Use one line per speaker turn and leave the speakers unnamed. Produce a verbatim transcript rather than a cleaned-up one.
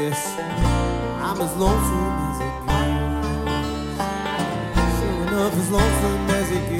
yes, I'm as lonesome as it gets. Sure enough, as lonesome as it gets.